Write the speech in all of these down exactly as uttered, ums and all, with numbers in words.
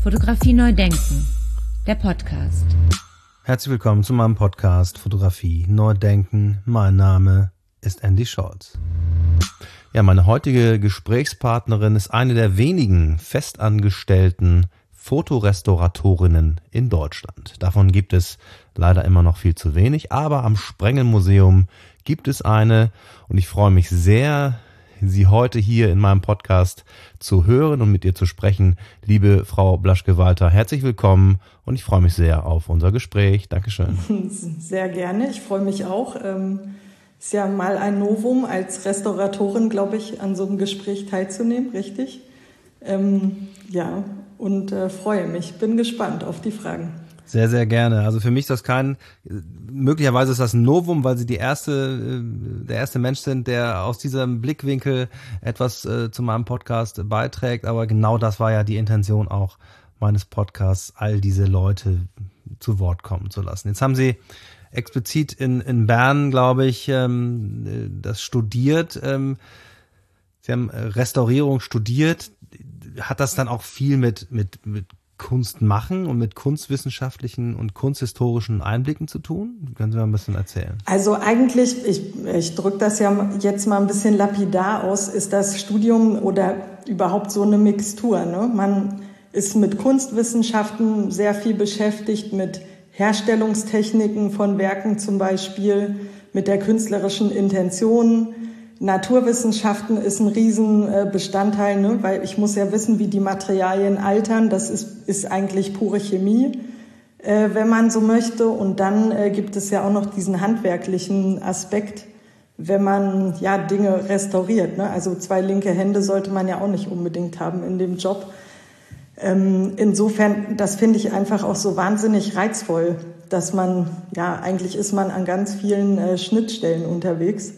Fotografie neu denken, der Podcast. Herzlich willkommen zu meinem Podcast Fotografie neu denken. Mein Name ist Andy Scholz. Ja, meine heutige Gesprächspartnerin ist eine der wenigen festangestellten Fotorestauratorinnen in Deutschland. Davon gibt es leider immer noch viel zu wenig, aber am Sprengel-Museum gibt es eine und ich freue mich sehr, Sie heute hier in meinem Podcast zu hören und mit ihr zu sprechen. Liebe Frau Blaschke-Walter, herzlich willkommen und ich freue mich sehr auf unser Gespräch. Dankeschön. Sehr gerne, ich freue mich auch. Ist ja mal ein Novum, als Restauratorin, glaube ich, an so einem Gespräch teilzunehmen, richtig? Ähm, ja, und äh, freue mich, bin gespannt auf die Fragen. Sehr, sehr gerne. Also für mich ist das kein, möglicherweise ist das ein Novum, weil Sie die erste, der erste Mensch sind, der aus diesem Blickwinkel etwas äh, zu meinem Podcast beiträgt. Aber genau das war ja die Intention auch meines Podcasts, all diese Leute zu Wort kommen zu lassen. Jetzt haben Sie explizit in, in Bern, glaube ich, ähm, das studiert. Ähm, Sie haben Restaurierung studiert. Hat das dann auch viel mit, mit, mit Kunst machen und mit kunstwissenschaftlichen und kunsthistorischen Einblicken zu tun? Können Sie mal ein bisschen erzählen? Also eigentlich, ich, ich drücke das ja jetzt mal ein bisschen lapidar aus, ist das Studium oder überhaupt so eine Mixtur. Ne? Man ist mit Kunstwissenschaften sehr viel beschäftigt, mit Herstellungstechniken von Werken zum Beispiel, mit der künstlerischen Intention. Naturwissenschaften ist ein Riesenbestandteil, ne? Weil ich muss ja wissen, wie die Materialien altern. Das ist, ist eigentlich pure Chemie, äh, wenn man so möchte. Und dann äh, gibt es ja auch noch diesen handwerklichen Aspekt, wenn man ja Dinge restauriert. Ne? Also zwei linke Hände sollte man ja auch nicht unbedingt haben in dem Job. Ähm, insofern, das finde ich einfach auch so wahnsinnig reizvoll, dass man, ja, eigentlich ist man an ganz vielen äh, Schnittstellen unterwegs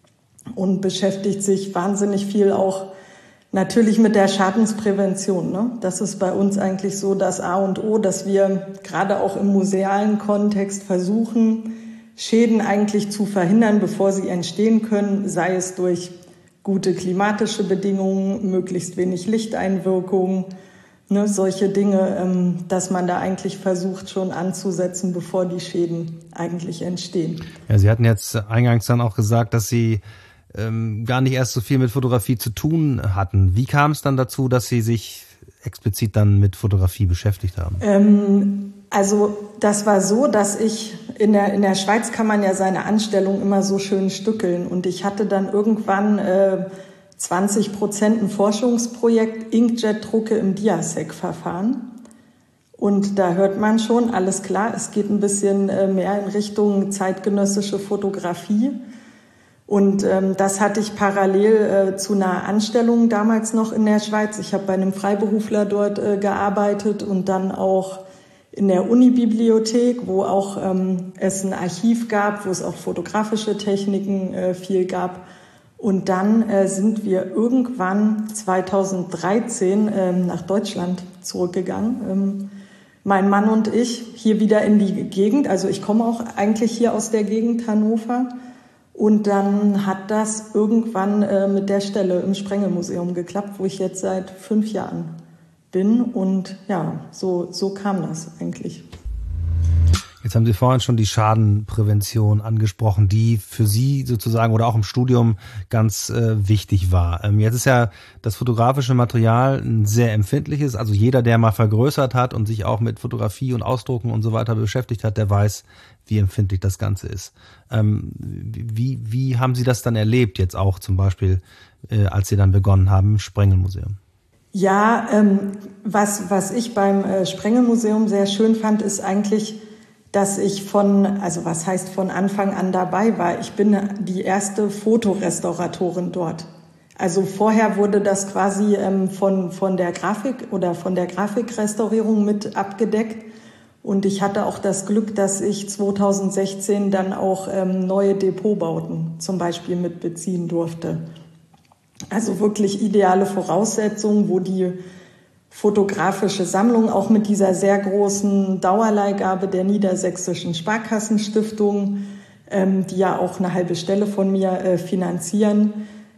und beschäftigt sich wahnsinnig viel auch natürlich mit der Schadensprävention. Ne? Das ist bei uns eigentlich so das A und O, dass wir gerade auch im musealen Kontext versuchen, Schäden eigentlich zu verhindern, bevor sie entstehen können, sei es durch gute klimatische Bedingungen, möglichst wenig Lichteinwirkung, ne, solche Dinge, ähm, dass man da eigentlich versucht schon anzusetzen, bevor die Schäden eigentlich entstehen. Ja, Sie hatten jetzt eingangs dann auch gesagt, dass Sie ähm, gar nicht erst so viel mit Fotografie zu tun hatten. Wie kam es dann dazu, dass Sie sich explizit dann mit Fotografie beschäftigt haben? Ähm, also das war so, dass ich, in der, in der Schweiz kann man ja seine Anstellung immer so schön stückeln und ich hatte dann irgendwann äh, zwanzig Prozent ein Forschungsprojekt Inkjet-Drucke im Diasec-Verfahren. Und da hört man schon, alles klar, es geht ein bisschen äh, mehr in Richtung zeitgenössische Fotografie. Und ähm, das hatte ich parallel äh, zu einer Anstellung damals noch in der Schweiz. Ich habe bei einem Freiberufler dort äh, gearbeitet und dann auch in der Unibibliothek, wo auch ähm, es ein Archiv gab, wo es auch fotografische Techniken äh, viel gab. Und dann äh, sind wir irgendwann zweitausenddreizehn ähm, nach Deutschland zurückgegangen. Ähm, mein Mann und ich hier wieder in die Gegend. Also ich komme auch eigentlich hier aus der Gegend Hannover. Und dann hat das irgendwann äh, mit der Stelle im Sprengel-Museum geklappt, wo ich jetzt seit fünf Jahren bin. Und ja, so, so kam das eigentlich. Jetzt haben Sie vorhin schon die Schadenprävention angesprochen, die für Sie sozusagen oder auch im Studium ganz äh, wichtig war. Ähm, jetzt ist ja das fotografische Material ein sehr empfindliches. Also jeder, der mal vergrößert hat und sich auch mit Fotografie und Ausdrucken und so weiter beschäftigt hat, der weiß, wie empfindlich das Ganze ist. Ähm, wie, wie haben Sie das dann erlebt, jetzt auch zum Beispiel, äh, als Sie dann begonnen haben im Sprengel-Museum? Ja, ähm, was, was ich beim äh, Sprengel-Museum sehr schön fand, ist eigentlich, dass ich von, also was heißt von Anfang an dabei war. Ich bin die erste Fotorestauratorin dort. Also vorher wurde das quasi ähm, von, von der Grafik oder von der Grafikrestaurierung mit abgedeckt. Und ich hatte auch das Glück, dass ich zweitausendsechzehn dann auch ähm, neue Depotbauten zum Beispiel mit beziehen durfte. Also wirklich ideale Voraussetzungen, wo die fotografische Sammlung auch mit dieser sehr großen Dauerleihgabe der Niedersächsischen Sparkassenstiftung, ähm, die ja auch eine halbe Stelle von mir äh, finanzieren,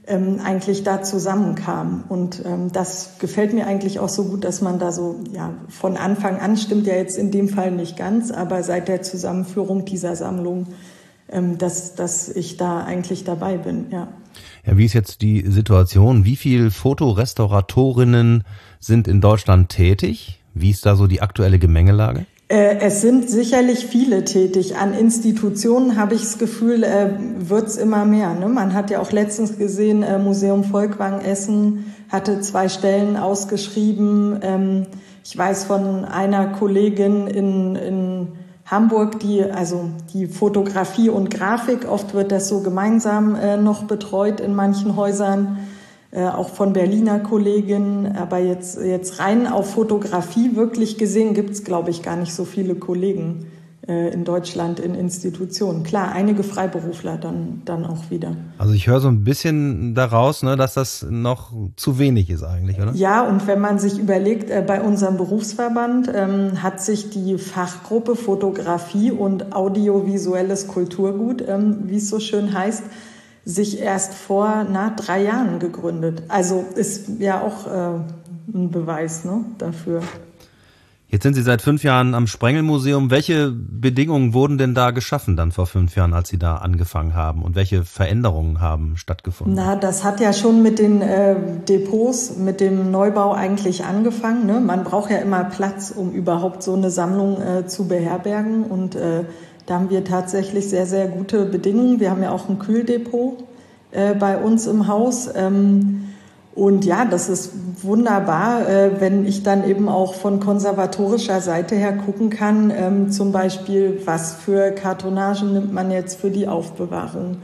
ähm, eigentlich da zusammenkam. Und ähm, das gefällt mir eigentlich auch so gut, dass man da so, ja, von Anfang an, stimmt ja jetzt in dem Fall nicht ganz, aber seit der Zusammenführung dieser Sammlung, ähm, dass, dass ich da eigentlich dabei bin, ja. Ja, wie ist jetzt die Situation? Wie viele Fotorestauratorinnen sind in Deutschland tätig? Wie ist da so die aktuelle Gemengelage? Äh, es sind sicherlich viele tätig. An Institutionen habe ich das Gefühl, äh, wird es immer mehr. Ne? Man hat ja auch letztens gesehen, äh, Museum Volkwang Essen hatte zwei Stellen ausgeschrieben. Ähm, ich weiß von einer Kollegin in, in Hamburg, die also die Fotografie und Grafik, oft wird das so gemeinsam äh, noch betreut in manchen Häusern, äh, auch von Berliner Kolleginnen. Aber jetzt, jetzt rein auf Fotografie wirklich gesehen gibt es, glaube ich, gar nicht so viele Kollegen äh, in Deutschland in Institutionen. Klar, einige Freiberufler dann, dann auch wieder. Also ich höre so ein bisschen daraus, ne, dass das noch zu wenig ist eigentlich, oder? Ja, und wenn man sich überlegt, äh, bei unserem Berufsverband ähm, hat sich die Fachgruppe Fotografie und audiovisuelles Kulturgut, ähm, wie es so schön heißt, sich erst vor na, drei Jahren gegründet. Also ist ja auch äh, ein Beweis, ne, dafür. Jetzt sind Sie seit fünf Jahren am Sprengelmuseum. Welche Bedingungen wurden denn da geschaffen dann vor fünf Jahren, als Sie da angefangen haben? Und welche Veränderungen haben stattgefunden? Na, das hat ja schon mit den äh, Depots, mit dem Neubau eigentlich angefangen. Ne? Man braucht ja immer Platz, um überhaupt so eine Sammlung äh, zu beherbergen. Und äh, da haben wir tatsächlich sehr, sehr gute Bedingungen. Wir haben ja auch ein Kühldepot äh, bei uns im Haus. Ähm, Und ja, das ist wunderbar, äh, wenn ich dann eben auch von konservatorischer Seite her gucken kann, ähm, zum Beispiel, was für Kartonagen nimmt man jetzt für die Aufbewahrung?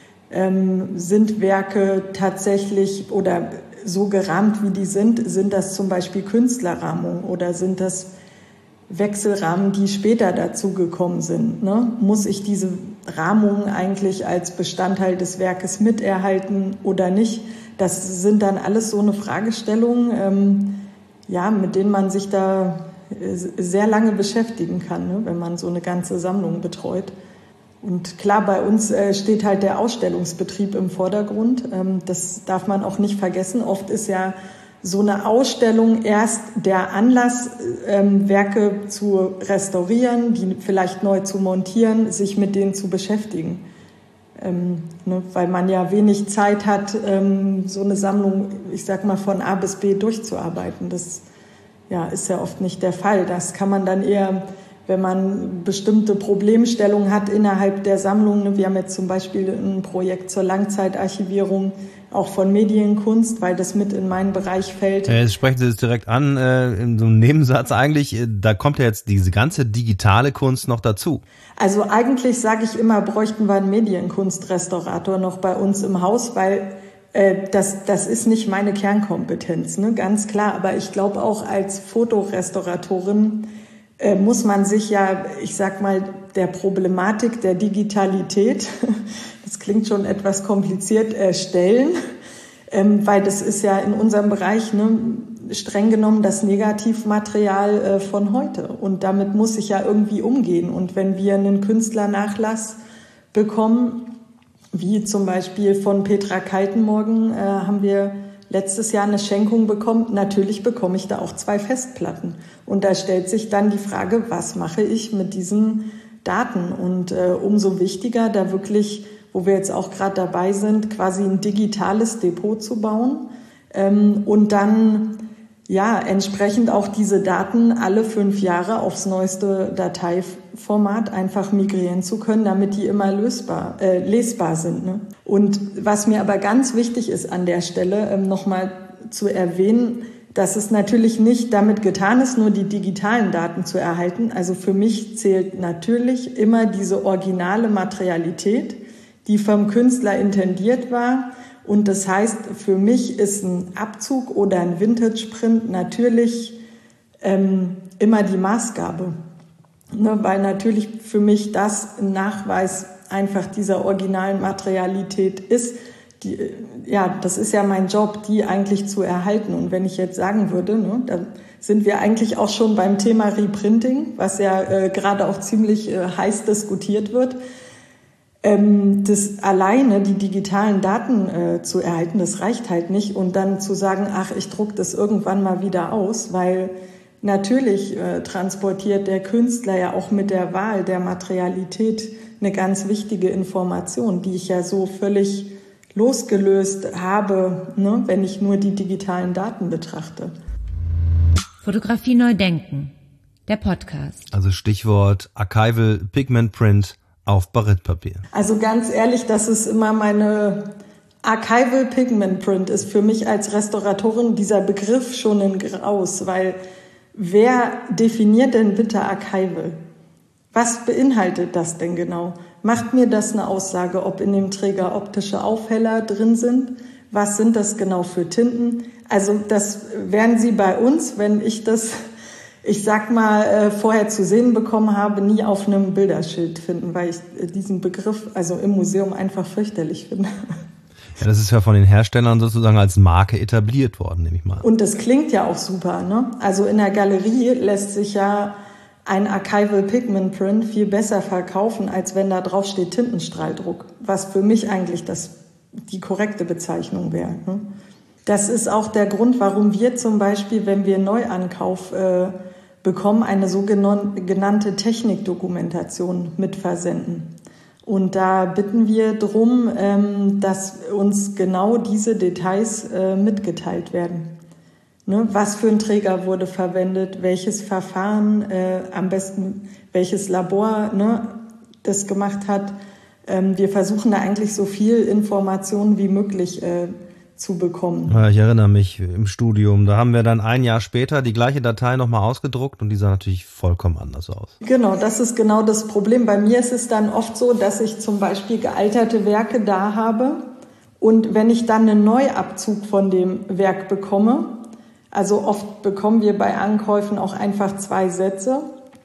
Ähm, sind Werke tatsächlich oder so gerahmt, wie die sind? Sind das zum Beispiel Künstlerrahmungen oder sind das Wechselrahmen, die später dazu gekommen sind? Ne? Muss ich diese Rahmungen eigentlich als Bestandteil des Werkes miterhalten oder nicht? Das sind dann alles so eine Fragestellung, ähm, ja, mit denen man sich da sehr lange beschäftigen kann, ne, wenn man so eine ganze Sammlung betreut. Und klar, bei uns äh, steht halt der Ausstellungsbetrieb im Vordergrund. Ähm, das darf man auch nicht vergessen. Oft ist ja so eine Ausstellung erst der Anlass, ähm, Werke zu restaurieren, die vielleicht neu zu montieren, sich mit denen zu beschäftigen. Ähm, ne, weil man ja wenig Zeit hat, ähm, so eine Sammlung, ich sag mal, von A bis B durchzuarbeiten. Das ja, ist ja oft nicht der Fall. Das kann man dann eher, wenn man bestimmte Problemstellungen hat innerhalb der Sammlung. Ne, wir haben jetzt zum Beispiel ein Projekt zur Langzeitarchivierung, auch von Medienkunst, weil das mit in meinen Bereich fällt. Ja, jetzt sprechen Sie es direkt an, äh, in so einem Nebensatz eigentlich, äh, da kommt ja jetzt diese ganze digitale Kunst noch dazu. Also eigentlich sage ich immer, bräuchten wir einen Medienkunstrestaurator noch bei uns im Haus, weil äh, das, das ist nicht meine Kernkompetenz, ne? Ganz klar. Aber ich glaube auch als Fotorestauratorin äh, muss man sich ja, ich sag mal, der Problematik der Digitalität, das klingt schon etwas kompliziert, äh, stellen, ähm, weil das ist ja in unserem Bereich, ne, streng genommen das Negativmaterial äh, von heute. Und damit muss ich ja irgendwie umgehen. Und wenn wir einen Künstlernachlass bekommen, wie zum Beispiel von Petra Kaltenmorgen, äh, haben wir letztes Jahr eine Schenkung bekommen. Natürlich bekomme ich da auch zwei Festplatten. Und da stellt sich dann die Frage, was mache ich mit diesen Daten? Und äh, umso wichtiger, da wirklich, wo wir jetzt auch gerade dabei sind, quasi ein digitales Depot zu bauen ähm, und dann ja entsprechend auch diese Daten alle fünf Jahre aufs neueste Dateiformat einfach migrieren zu können, damit die immer lösbar, äh, lesbar sind. Ne? Und was mir aber ganz wichtig ist an der Stelle, ähm, nochmal zu erwähnen, dass es natürlich nicht damit getan ist, nur die digitalen Daten zu erhalten. Also für mich zählt natürlich immer diese originale Materialität, die vom Künstler intendiert war. Und das heißt, für mich ist ein Abzug oder ein Vintage-Print natürlich ähm, immer die Maßgabe. Ne, weil natürlich für mich das ein Nachweis einfach dieser originalen Materialität ist. Die, ja, das ist ja mein Job, die eigentlich zu erhalten. Und wenn ich jetzt sagen würde, ne, da sind wir eigentlich auch schon beim Thema Reprinting, was ja äh, gerade auch ziemlich äh, heiß diskutiert wird. Ähm, das alleine, die digitalen Daten äh, zu erhalten, das reicht halt nicht. Und dann zu sagen, ach, ich druck das irgendwann mal wieder aus, weil natürlich äh, transportiert der Künstler ja auch mit der Wahl der Materialität eine ganz wichtige Information, die ich ja so völlig losgelöst habe, ne, wenn ich nur die digitalen Daten betrachte. Fotografie neu denken, der Podcast. Also Stichwort Archival Pigment Print auf Barytpapier. Also ganz ehrlich, das ist immer meine Archival Pigment Print ist für mich als Restauratorin dieser Begriff schon ein Graus, weil wer definiert denn bitte Archival? Was beinhaltet das denn genau? Macht mir das eine Aussage, ob in dem Träger optische Aufheller drin sind? Was sind das genau für Tinten? Also das werden Sie bei uns, wenn ich das, ich sag mal, vorher zu sehen bekommen habe, nie auf einem Bilderschild finden, weil ich diesen Begriff also im Museum einfach fürchterlich finde. Ja, das ist ja von den Herstellern sozusagen als Marke etabliert worden, nehme ich mal. Und das klingt ja auch super, ne? Also in der Galerie lässt sich ja ein Archival Pigment Print viel besser verkaufen, als wenn da drauf steht Tintenstrahldruck, was für mich eigentlich das, die korrekte Bezeichnung wäre. Ne? Das ist auch der Grund, warum wir zum Beispiel, wenn wir Neuankauf äh, bekommen, eine sogenannte Technikdokumentation mitversenden. Und da bitten wir drum, ähm, dass uns genau diese Details äh, mitgeteilt werden. Ne, was für ein Träger wurde verwendet, welches Verfahren, äh, am besten welches Labor ne, das gemacht hat. Ähm, wir versuchen da eigentlich so viel Informationen wie möglich äh, zu bekommen. Ja, ich erinnere mich im Studium, da haben wir dann ein Jahr später die gleiche Datei nochmal ausgedruckt und die sah natürlich vollkommen anders aus. Genau, das ist genau das Problem. Bei mir ist es dann oft so, dass ich zum Beispiel gealterte Werke da habe und wenn ich dann einen Neuabzug von dem Werk bekomme, also oft bekommen wir bei Ankäufen auch einfach zwei Sätze.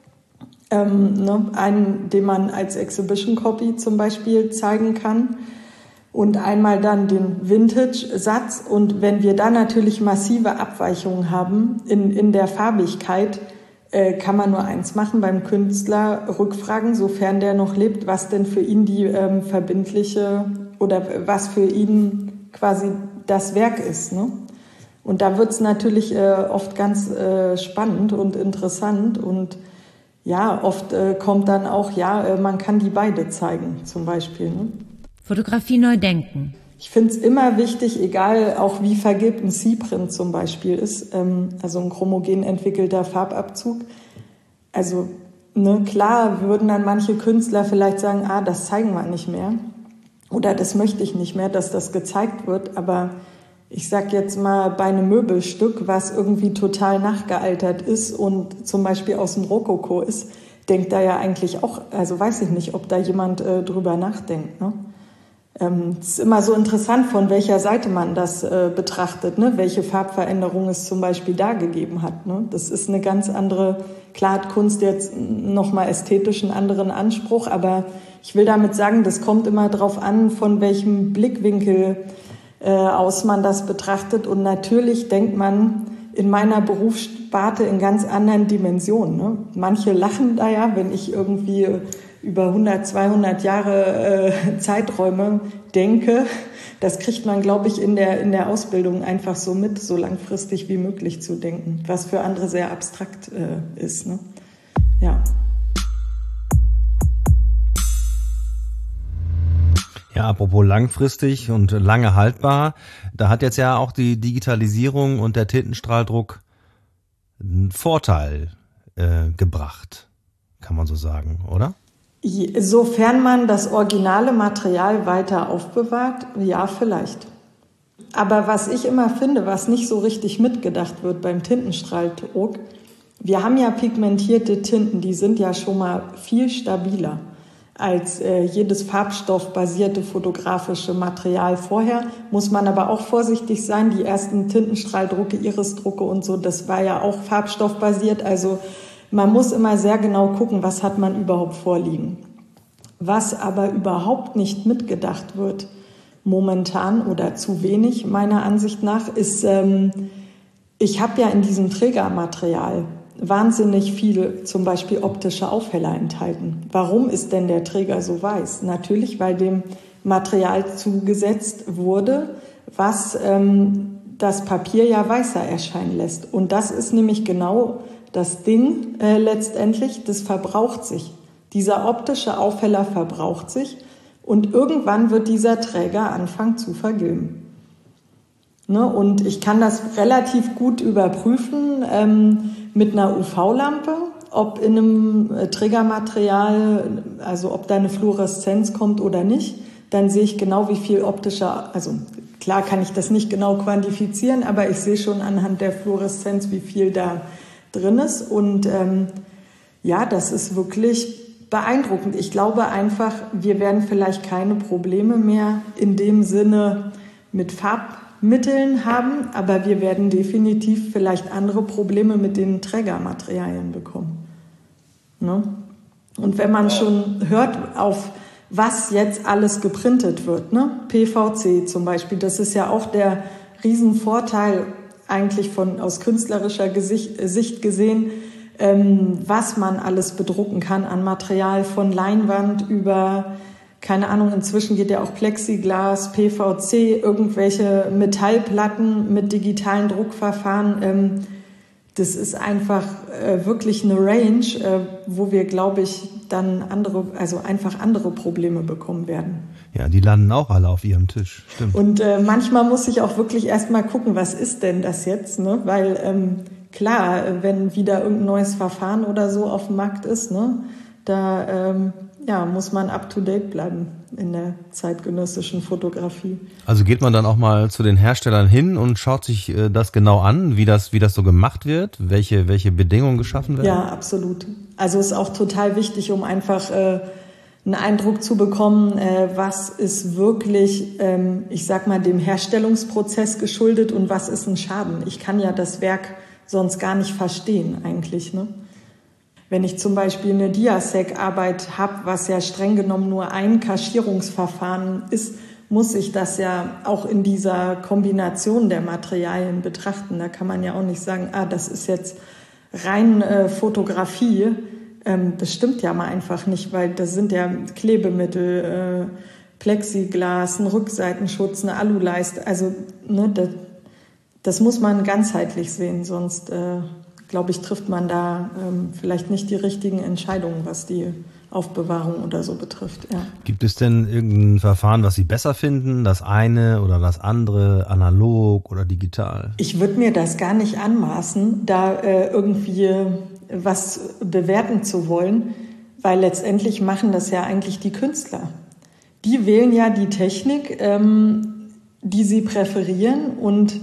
Ähm, ne, einen, den man als Exhibition Copy zum Beispiel zeigen kann und einmal dann den Vintage-Satz. Und wenn wir da natürlich massive Abweichungen haben in, in der Farbigkeit, äh, kann man nur eins machen, beim Künstler rückfragen, sofern der noch lebt, was denn für ihn die ähm, verbindliche oder was für ihn quasi das Werk ist, ne? Und da wird's natürlich äh, oft ganz äh, spannend und interessant und ja, oft äh, kommt dann auch, ja, äh, man kann die beide zeigen zum Beispiel. Ne? Fotografie neu denken. Ich finde es immer wichtig, egal auch wie vergilbt ein C-Print zum Beispiel ist, ähm, also ein chromogen entwickelter Farbabzug. Also ne, klar würden dann manche Künstler vielleicht sagen, ah, das zeigen wir nicht mehr oder das möchte ich nicht mehr, dass das gezeigt wird, aber ich sag jetzt mal, bei einem Möbelstück, was irgendwie total nachgealtert ist und zum Beispiel aus dem Rokoko ist, denkt da ja eigentlich auch, also weiß ich nicht, ob da jemand äh, drüber nachdenkt. Ne? Ähm, es ist immer so interessant, von welcher Seite man das äh, betrachtet, ne? Welche Farbveränderung es zum Beispiel da gegeben hat. Ne? Das ist eine ganz andere, klar hat Kunst jetzt nochmal ästhetisch einen anderen Anspruch, aber ich will damit sagen, das kommt immer drauf an, von welchem Blickwinkel aus man das betrachtet. Und natürlich denkt man in meiner Berufssparte in ganz anderen Dimensionen. Ne? Manche lachen da ja, wenn ich irgendwie über hundert, zweihundert Jahre äh, Zeiträume denke. Das kriegt man, glaube ich, in der, in der Ausbildung einfach so mit, so langfristig wie möglich zu denken, was für andere sehr abstrakt äh, ist. Ne? Ja. Ja, apropos langfristig und lange haltbar, da hat jetzt ja auch die Digitalisierung und der Tintenstrahldruck einen Vorteil äh, gebracht, kann man so sagen, oder? Sofern man das originale Material weiter aufbewahrt, ja, vielleicht. Aber was ich immer finde, was nicht so richtig mitgedacht wird beim Tintenstrahldruck, wir haben ja pigmentierte Tinten, die sind ja schon mal viel stabiler als äh, jedes farbstoffbasierte fotografische Material vorher. Muss man aber auch vorsichtig sein. Die ersten Tintenstrahldrucke, Irisdrucke und so, das war ja auch farbstoffbasiert. Also man muss immer sehr genau gucken, was hat man überhaupt vorliegen. Was aber überhaupt nicht mitgedacht wird momentan oder zu wenig meiner Ansicht nach, ist, ähm, ich habe ja in diesem Trägermaterial wahnsinnig viel zum Beispiel optische Aufheller enthalten. Warum ist denn der Träger so weiß? Natürlich, weil dem Material zugesetzt wurde, was ähm, das Papier ja weißer erscheinen lässt. Und das ist nämlich genau das Ding äh, letztendlich, das verbraucht sich. Dieser optische Aufheller verbraucht sich und irgendwann wird dieser Träger anfangen zu vergilben. Ne? Und ich kann das relativ gut überprüfen ähm, mit einer U V-Lampe, ob in einem äh, Trägermaterial, also ob da eine Fluoreszenz kommt oder nicht. Dann sehe ich genau, wie viel optischer, also klar kann ich das nicht genau quantifizieren, aber ich sehe schon anhand der Fluoreszenz, wie viel da drin ist. Und ähm, ja, das ist wirklich beeindruckend. Ich glaube einfach, wir werden vielleicht keine Probleme mehr in dem Sinne mit Farbmitteln haben, aber wir werden definitiv vielleicht andere Probleme mit den Trägermaterialien bekommen. Ne? Und wenn man schon hört, auf was jetzt alles geprintet wird, ne? P V C zum Beispiel, das ist ja auch der Riesenvorteil eigentlich von aus künstlerischer Gesicht, Sicht gesehen, ähm, was man alles bedrucken kann an Material, von Leinwand über, keine Ahnung, inzwischen geht ja auch Plexiglas, P V C, irgendwelche Metallplatten mit digitalen Druckverfahren. Ähm, das ist einfach äh, wirklich eine Range, äh, wo wir, glaube ich, dann andere, also einfach andere Probleme bekommen werden. Ja, die landen auch alle auf ihrem Tisch, stimmt. Und äh, manchmal muss ich auch wirklich erstmal gucken, was ist denn das jetzt, ne? Weil ähm, klar, wenn wieder irgendein neues Verfahren oder so auf dem Markt ist, ne, da ähm, ja, muss man up to date bleiben in der zeitgenössischen Fotografie. Also geht man dann auch mal zu den Herstellern hin und schaut sich äh, das genau an, wie das, wie das so gemacht wird, welche, welche Bedingungen geschaffen werden? Ja, absolut. Also ist auch total wichtig, um einfach äh, einen Eindruck zu bekommen, äh, was ist wirklich, ähm, ich sag mal, dem Herstellungsprozess geschuldet und was ist ein Schaden. Ich kann ja das Werk sonst gar nicht verstehen eigentlich, ne? Wenn ich zum Beispiel eine Diasec-Arbeit habe, was ja streng genommen nur ein Kaschierungsverfahren ist, muss ich das ja auch in dieser Kombination der Materialien betrachten. Da kann man ja auch nicht sagen, ah, das ist jetzt rein äh, Fotografie. Ähm, das stimmt ja mal einfach nicht, weil das sind ja Klebemittel, äh, Plexiglas, ein Rückseitenschutz, eine Aluleiste. Also ne, das, das muss man ganzheitlich sehen, sonst äh, glaube ich, trifft man da ähm, vielleicht nicht die richtigen Entscheidungen, was die Aufbewahrung oder so betrifft. Ja. Gibt es denn irgendein Verfahren, was Sie besser finden, das eine oder das andere, analog oder digital? Ich würde mir das gar nicht anmaßen, da äh, irgendwie was bewerten zu wollen, weil letztendlich machen das ja eigentlich die Künstler. Die wählen ja die Technik, ähm, die sie präferieren, und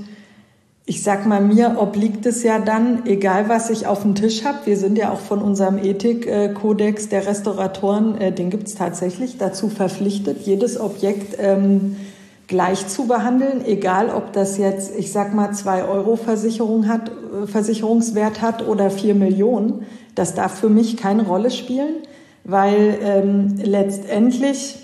ich sag mal, mir obliegt es ja dann, egal was ich auf dem Tisch habe, wir sind ja auch von unserem Ethikkodex der Restauratoren, äh, den gibt's tatsächlich, dazu verpflichtet, jedes Objekt ähm, gleich zu behandeln, egal ob das jetzt, ich sag mal, zwei Euro Versicherung hat, äh, Versicherungswert hat oder vier Millionen. Das darf für mich keine Rolle spielen, weil ähm, letztendlich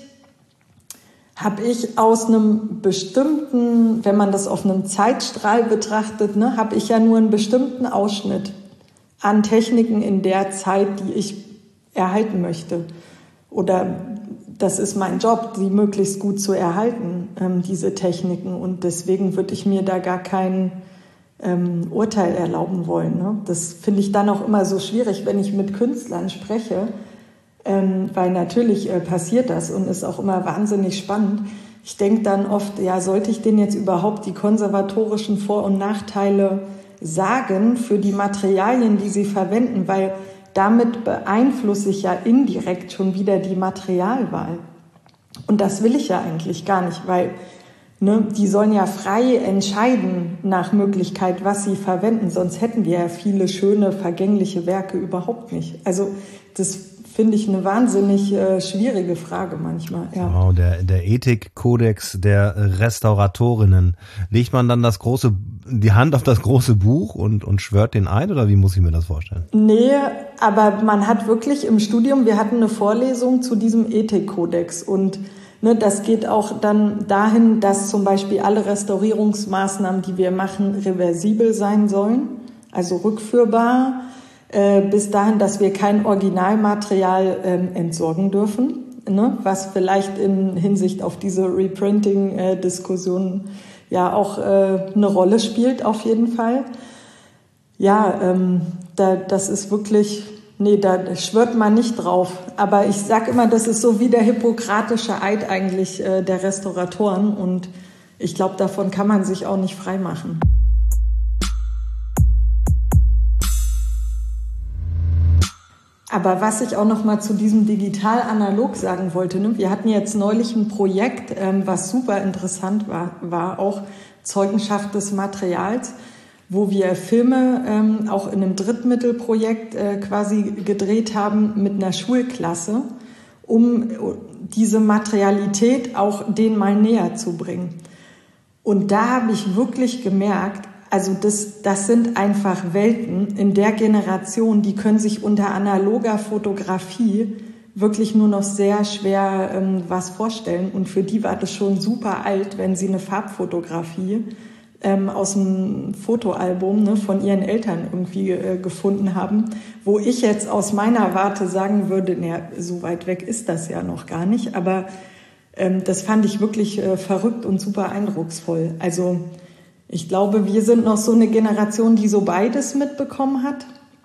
habe ich aus einem bestimmten, wenn man das auf einem Zeitstrahl betrachtet, ne, habe ich ja nur einen bestimmten Ausschnitt an Techniken in der Zeit, die ich erhalten möchte. Oder das ist mein Job, die möglichst gut zu erhalten, ähm, diese Techniken. Und deswegen würde ich mir da gar kein ähm, Urteil erlauben wollen. Ne? Das finde ich dann auch immer so schwierig, wenn ich mit Künstlern spreche. Ähm, weil natürlich äh, passiert das und ist auch immer wahnsinnig spannend. Ich denke dann oft, ja, sollte ich denen jetzt überhaupt die konservatorischen Vor- und Nachteile sagen für die Materialien, die sie verwenden, weil damit beeinflusse ich ja indirekt schon wieder die Materialwahl. Und das will ich ja eigentlich gar nicht, weil ne, die sollen ja frei entscheiden nach Möglichkeit, was sie verwenden, sonst hätten wir ja viele schöne, vergängliche Werke überhaupt nicht. Also das finde ich eine wahnsinnig äh, schwierige Frage manchmal. Ja. Genau, der, der Ethikkodex der Restauratorinnen. Legt man dann das große, die Hand auf das große Buch und, und schwört den ein, oder wie muss ich mir das vorstellen? Nee, aber man hat wirklich im Studium, wir hatten eine Vorlesung zu diesem Ethikkodex, und ne, das geht auch dann dahin, dass zum Beispiel alle Restaurierungsmaßnahmen, die wir machen, reversibel sein sollen, also rückführbar. äh, bis dahin, dass wir kein Originalmaterial ähm, entsorgen dürfen, ne? Was vielleicht in Hinsicht auf diese Reprinting-Diskussion äh, ja auch äh, eine Rolle spielt, auf jeden Fall. Ja, ähm, da, das ist wirklich, nee, da schwört man nicht drauf. Aber ich sag immer, das ist so wie der hippokratische Eid eigentlich äh, der Restauratoren. Und ich glaube, davon kann man sich auch nicht freimachen. Aber was ich auch noch mal zu diesem digital-analog sagen wollte, ne? Wir hatten jetzt neulich ein Projekt, ähm, was super interessant war, war auch Zeugenschaft des Materials, wo wir Filme ähm, auch in einem Drittmittelprojekt äh, quasi gedreht haben mit einer Schulklasse, um diese Materialität auch denen mal näher zu bringen. Und da habe ich wirklich gemerkt, also das, das sind einfach Welten in der Generation, die können sich unter analoger Fotografie wirklich nur noch sehr schwer ähm, was vorstellen. Und für die war das schon super alt, wenn sie eine Farbfotografie ähm, aus einem Fotoalbum, ne, von ihren Eltern irgendwie äh, gefunden haben, wo ich jetzt aus meiner Warte sagen würde, naja, so weit weg ist das ja noch gar nicht. Aber ähm, das fand ich wirklich äh, verrückt und super eindrucksvoll. Also ich glaube, wir sind noch so eine Generation, die so beides mitbekommen hat.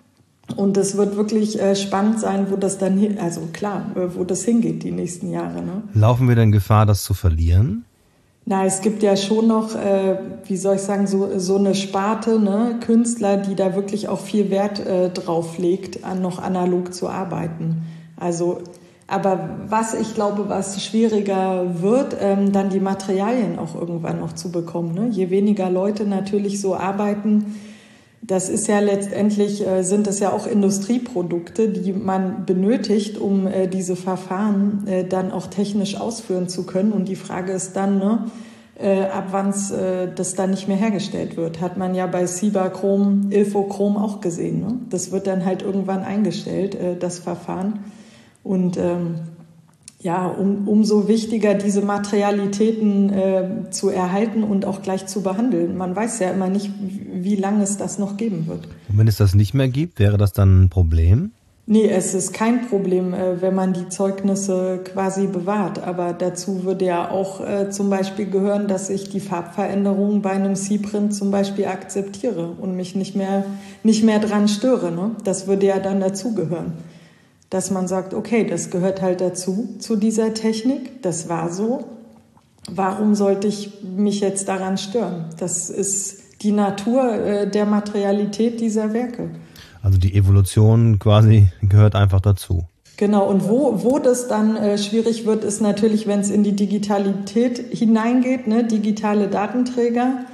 Und es wird wirklich äh, spannend sein, wo das dann hin, also klar, äh, wo das hingeht die nächsten Jahre. Ne? Laufen wir denn Gefahr, das zu verlieren? Na, es gibt ja schon noch, äh, wie soll ich sagen, so, so eine Sparte, ne, Künstler, die da wirklich auch viel Wert äh, drauf legt, an noch analog zu arbeiten. Also, aber was ich glaube, was schwieriger wird, ähm, dann die Materialien auch irgendwann noch zu bekommen. Ne? Je weniger Leute natürlich so arbeiten, das ist ja letztendlich, äh, sind es ja auch Industrieprodukte, die man benötigt, um äh, diese Verfahren äh, dann auch technisch ausführen zu können. Und die Frage ist dann, ne, äh, ab wann äh, das dann nicht mehr hergestellt wird. Hat man ja bei Cibachrom, Ilfochrom auch gesehen. Ne? Das wird dann halt irgendwann eingestellt, äh, das Verfahren. Und ähm, ja, um, umso wichtiger, diese Materialitäten äh, zu erhalten und auch gleich zu behandeln. Man weiß ja immer nicht, wie, wie lange es das noch geben wird. Und wenn es das nicht mehr gibt, wäre das dann ein Problem? Nee, es ist kein Problem, äh, wenn man die Zeugnisse quasi bewahrt. Aber dazu würde ja auch äh, zum Beispiel gehören, dass ich die Farbveränderungen bei einem C-Print zum Beispiel akzeptiere und mich nicht mehr, nicht mehr dran störe. Ne? Das würde ja dann dazugehören. Dass man sagt, okay, das gehört halt dazu, zu dieser Technik, das war so. Warum sollte ich mich jetzt daran stören? Das ist die Natur äh, der Materialität dieser Werke. Also die Evolution quasi gehört einfach dazu. Genau, und wo, wo das dann äh, schwierig wird, ist natürlich, wenn es in die Digitalität hineingeht, ne, digitale Datenträger,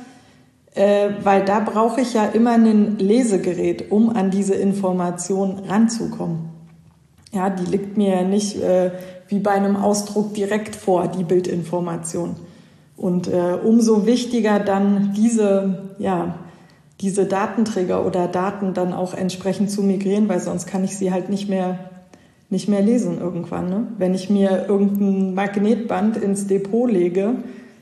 äh, weil da brauche ich ja immer ein Lesegerät, um an diese Information ranzukommen. Ja, die liegt mir ja nicht äh, wie bei einem Ausdruck direkt vor, die Bildinformation. Und äh, umso wichtiger dann diese, ja, diese Datenträger oder Daten dann auch entsprechend zu migrieren, weil sonst kann ich sie halt nicht mehr, nicht mehr lesen irgendwann. Ne? Wenn ich mir irgendein Magnetband ins Depot lege,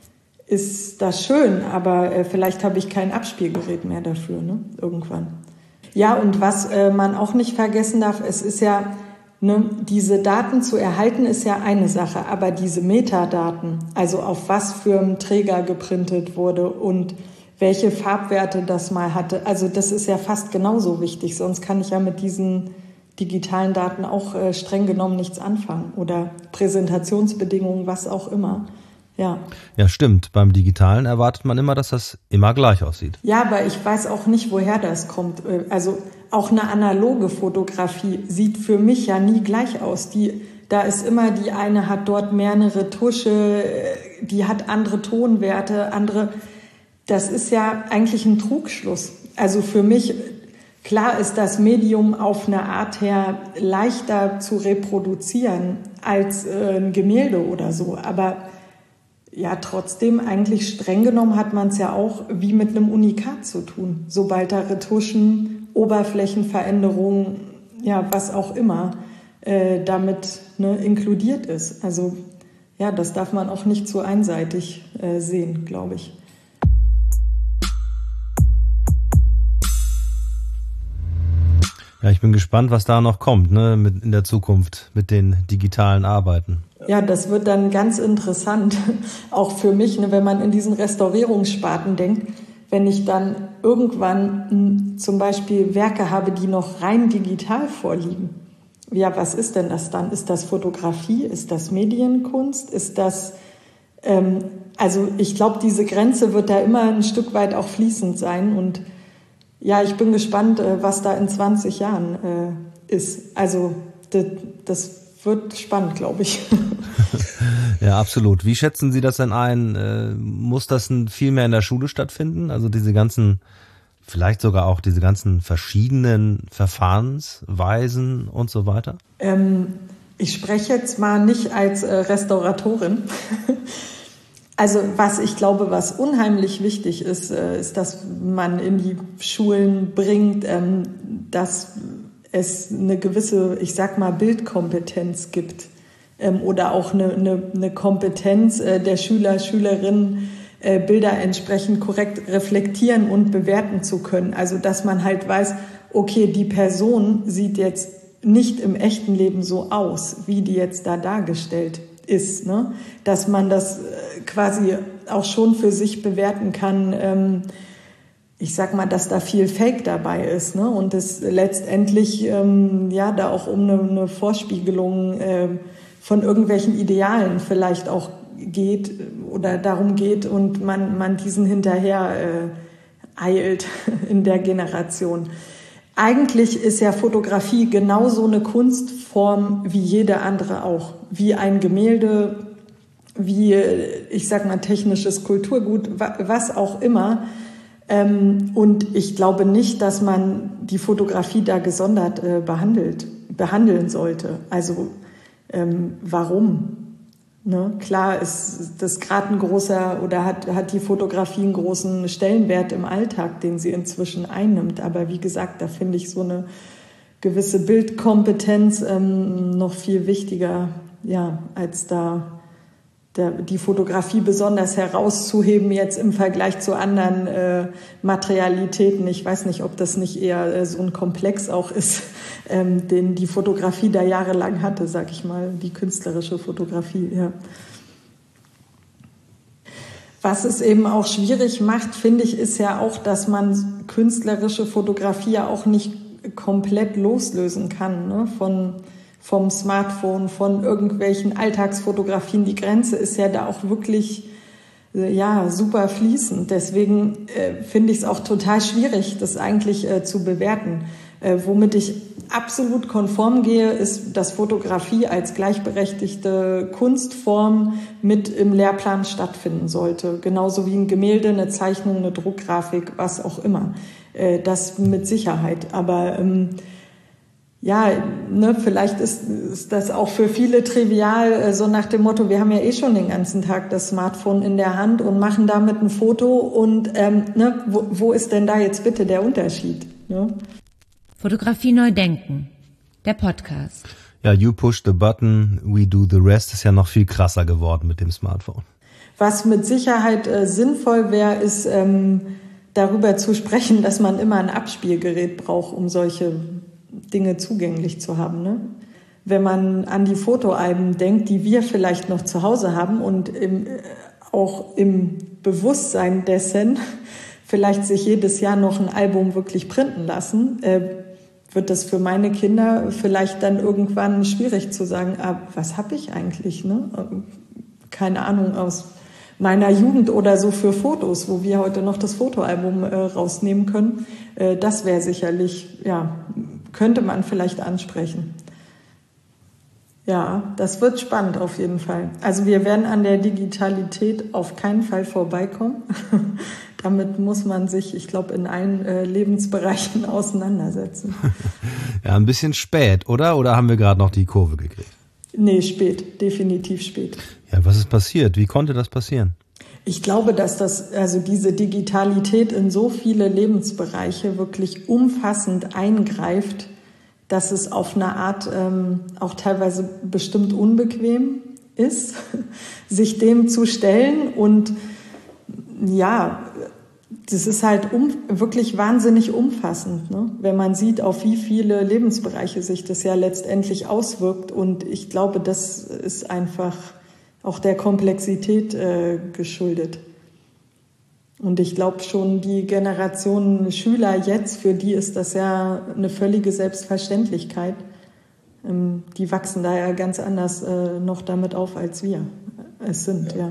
ist das schön, aber äh, vielleicht habe ich kein Abspielgerät mehr dafür, ne? Irgendwann. Ja, und was äh, man auch nicht vergessen darf, es ist ja, ne, diese Daten zu erhalten ist ja eine Sache, aber diese Metadaten, also auf was für einen Träger geprintet wurde und welche Farbwerte das mal hatte, also das ist ja fast genauso wichtig, sonst kann ich ja mit diesen digitalen Daten auch äh, streng genommen nichts anfangen oder Präsentationsbedingungen, was auch immer. Ja. Ja, stimmt. Beim Digitalen erwartet man immer, dass das immer gleich aussieht. Ja, aber ich weiß auch nicht, woher das kommt. Also auch eine analoge Fotografie sieht für mich ja nie gleich aus. Die, da ist immer, die eine hat dort mehr eine Retusche, die hat andere Tonwerte, andere. Das ist ja eigentlich ein Trugschluss. Also für mich, klar ist das Medium auf eine Art her leichter zu reproduzieren als äh, ein Gemälde oder so, aber ja, trotzdem, eigentlich streng genommen hat man es ja auch wie mit einem Unikat zu tun. Sobald da Retuschen, Oberflächenveränderungen, ja, was auch immer, äh, damit ne, inkludiert ist. Also ja, das darf man auch nicht so einseitig äh, sehen, glaube ich. Ja, ich bin gespannt, was da noch kommt, ne, mit in der Zukunft mit den digitalen Arbeiten. Ja, das wird dann ganz interessant, auch für mich, ne, wenn man in diesen Restaurierungssparten denkt, wenn ich dann irgendwann m, zum Beispiel Werke habe, die noch rein digital vorliegen. Ja, was ist denn das dann? Ist das Fotografie? Ist das Medienkunst? Ist das, ähm, also ich glaube, diese Grenze wird da immer ein Stück weit auch fließend sein. Und ja, ich bin gespannt, äh, was da in zwanzig Jahren äh, ist. Also das, das wird spannend, glaube ich. Ja, absolut. Wie schätzen Sie das denn ein? Äh, muss das ein viel mehr in der Schule stattfinden? Also diese ganzen, vielleicht sogar auch diese ganzen verschiedenen Verfahrensweisen und so weiter? Ähm, ich spreche jetzt mal nicht als äh, Restauratorin. Also was ich glaube, was unheimlich wichtig ist, äh, ist, dass man in die Schulen bringt, ähm, dass es eine gewisse, ich sag mal, Bildkompetenz gibt. Ähm, oder auch eine, eine, eine Kompetenz äh, der Schüler, Schülerinnen, äh, Bilder entsprechend korrekt reflektieren und bewerten zu können. Also dass man halt weiß, okay, die Person sieht jetzt nicht im echten Leben so aus, wie die jetzt da dargestellt ist. Ne? Dass man das äh, quasi auch schon für sich bewerten kann, ähm, ich sag mal, dass da viel Fake dabei ist, ne? Und es letztendlich ähm, ja da auch um eine, eine Vorspiegelung äh, von irgendwelchen Idealen vielleicht auch geht oder darum geht und man man diesen hinterher äh, eilt in der Generation. Eigentlich ist ja Fotografie genauso eine Kunstform wie jede andere auch, wie ein Gemälde, wie ich sag mal technisches Kulturgut, was auch immer. Ähm, und ich glaube nicht, dass man die Fotografie da gesondert äh, behandelt, behandeln sollte. Also ähm, warum? Ne? Klar ist das gerade ein großer oder hat, hat die Fotografie einen großen Stellenwert im Alltag, den sie inzwischen einnimmt. Aber wie gesagt, da finde ich so eine gewisse Bildkompetenz ähm, noch viel wichtiger, ja, als da der, die Fotografie besonders herauszuheben jetzt im Vergleich zu anderen äh, Materialitäten. Ich weiß nicht, ob das nicht eher äh, so ein Komplex auch ist, ähm, den die Fotografie da jahrelang hatte, sag ich mal, die künstlerische Fotografie. Ja. Was es eben auch schwierig macht, finde ich, ist ja auch, dass man künstlerische Fotografie ja auch nicht komplett loslösen kann, ne, von vom Smartphone, von irgendwelchen Alltagsfotografien. Die Grenze ist ja da auch wirklich ja super fließend. Deswegen äh, finde ich es auch total schwierig, das eigentlich äh, zu bewerten. Äh, womit ich absolut konform gehe, ist, dass Fotografie als gleichberechtigte Kunstform mit im Lehrplan stattfinden sollte. Genauso wie ein Gemälde, eine Zeichnung, eine Druckgrafik, was auch immer. Äh, das mit Sicherheit. Aber ähm, ja, ne, vielleicht ist, ist das auch für viele trivial, so nach dem Motto, wir haben ja eh schon den ganzen Tag das Smartphone in der Hand und machen damit ein Foto und ähm, ne, wo, wo ist denn da jetzt bitte der Unterschied? Ne? Fotografie neu denken, der Podcast. Ja, you push the button, we do the rest ist ja noch viel krasser geworden mit dem Smartphone. Was mit Sicherheit äh, sinnvoll wäre, ist ähm, darüber zu sprechen, dass man immer ein Abspielgerät braucht, um solche Dinge zugänglich zu haben. Ne? Wenn man an die Fotoalben denkt, die wir vielleicht noch zu Hause haben und im, auch im Bewusstsein dessen vielleicht sich jedes Jahr noch ein Album wirklich printen lassen, äh, wird das für meine Kinder vielleicht dann irgendwann schwierig zu sagen, ah, was habe ich eigentlich? Ne? Keine Ahnung, aus meiner Jugend oder so für Fotos, wo wir heute noch das Fotoalbum äh, rausnehmen können. Äh, das wäre sicherlich, ja, könnte man vielleicht ansprechen. Ja, das wird spannend auf jeden Fall. Also wir werden an der Digitalität auf keinen Fall vorbeikommen. Damit muss man sich, ich glaube, in allen äh, Lebensbereichen auseinandersetzen. Ja, ein bisschen spät, oder? Oder haben wir gerade noch die Kurve gekriegt? Nee, spät, definitiv spät. Ja, was ist passiert? Wie konnte das passieren? Ich glaube, dass das, also diese Digitalität in so viele Lebensbereiche wirklich umfassend eingreift, dass es auf eine Art ähm, auch teilweise bestimmt unbequem ist, sich dem zu stellen und ja, das ist halt um, wirklich wahnsinnig umfassend, ne? Wenn man sieht, auf wie viele Lebensbereiche sich das ja letztendlich auswirkt. Und ich glaube, das ist einfach auch der Komplexität äh, geschuldet. Und ich glaube schon, die Generation Schüler jetzt, für die ist das ja eine völlige Selbstverständlichkeit. Ähm, die wachsen da ja ganz anders äh, noch damit auf, als wir es sind, ja.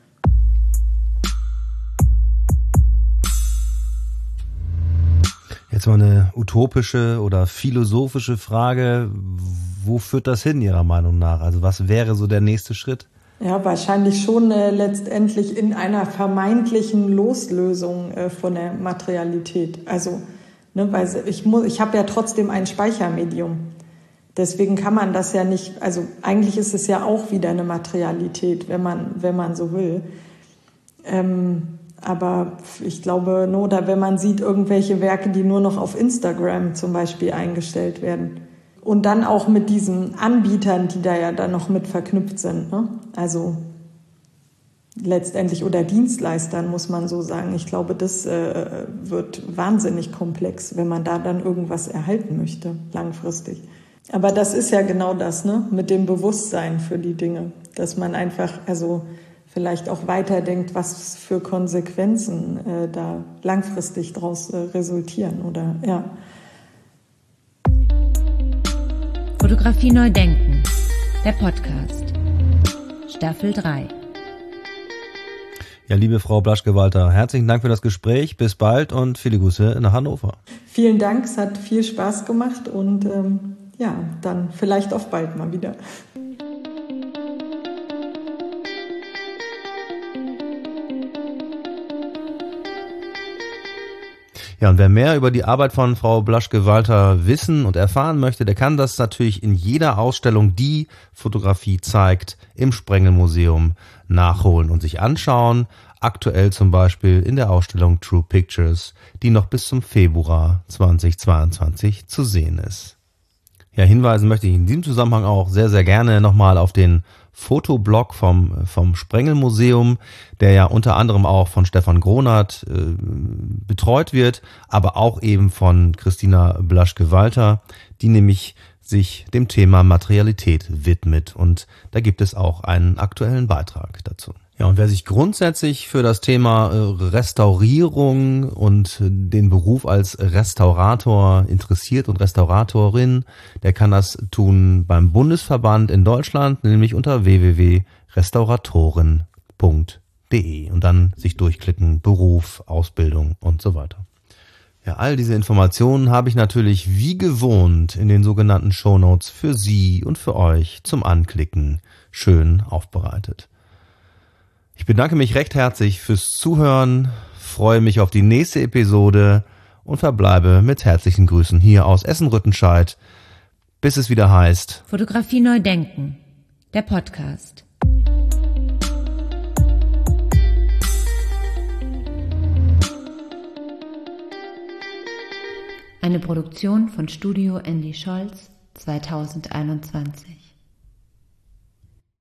Jetzt mal eine utopische oder philosophische Frage. Wo führt das hin, Ihrer Meinung nach? Also was wäre so der nächste Schritt? Ja, wahrscheinlich schon äh, letztendlich in einer vermeintlichen Loslösung äh, von der Materialität. Also, ne, weil ich muss, ich habe ja trotzdem ein Speichermedium. Deswegen kann man das ja nicht, also eigentlich ist es ja auch wieder eine Materialität, wenn man, wenn man so will. Ähm, aber ich glaube, ne, oder wenn man sieht irgendwelche Werke, die nur noch auf Instagram zum Beispiel eingestellt werden. Und dann auch mit diesen Anbietern, die da ja dann noch mit verknüpft sind, ne? Also letztendlich, oder Dienstleistern, muss man so sagen. Ich glaube, das äh, wird wahnsinnig komplex, wenn man da dann irgendwas erhalten möchte, langfristig. Aber das ist ja genau das, ne? Mit dem Bewusstsein für die Dinge. Dass man einfach, also vielleicht auch weiterdenkt, was für Konsequenzen äh, da langfristig draus äh, resultieren, oder, ja. Fotografie neu denken, der Podcast, Staffel drei. Ja, liebe Frau Blaschke-Walter, herzlichen Dank für das Gespräch. Bis bald und viele Grüße nach Hannover. Vielen Dank, es hat viel Spaß gemacht und ähm, ja, dann vielleicht auf bald mal wieder. Ja, und wer mehr über die Arbeit von Frau Blaschke-Walter wissen und erfahren möchte, der kann das natürlich in jeder Ausstellung, die Fotografie zeigt, im Sprengel-Museum nachholen und sich anschauen. Aktuell zum Beispiel in der Ausstellung True Pictures, die noch bis zum Februar zweitausendzweiundzwanzig zu sehen ist. Ja, hinweisen möchte ich in diesem Zusammenhang auch sehr, sehr gerne nochmal auf den Fotoblog vom, vom Sprengel-Museum, der ja unter anderem auch von Stefan Gronert äh, betreut wird, aber auch eben von Christina Blaschke-Walter, die nämlich sich dem Thema Materialität widmet. Und da gibt es auch einen aktuellen Beitrag dazu. Ja, und wer sich grundsätzlich für das Thema Restaurierung und den Beruf als Restaurator interessiert und Restauratorin, der kann das tun beim Bundesverband in Deutschland, nämlich unter w w w punkt restauratoren punkt de und dann sich durchklicken, Beruf, Ausbildung und so weiter. Ja, all diese Informationen habe ich natürlich wie gewohnt in den sogenannten Shownotes für Sie und für euch zum Anklicken schön aufbereitet. Ich bedanke mich recht herzlich fürs Zuhören, freue mich auf die nächste Episode und verbleibe mit herzlichen Grüßen hier aus Essen-Rüttenscheid, bis es wieder heißt Fotografie neu denken, der Podcast. Eine Produktion von Studio Andy Scholz zweitausendeinundzwanzig.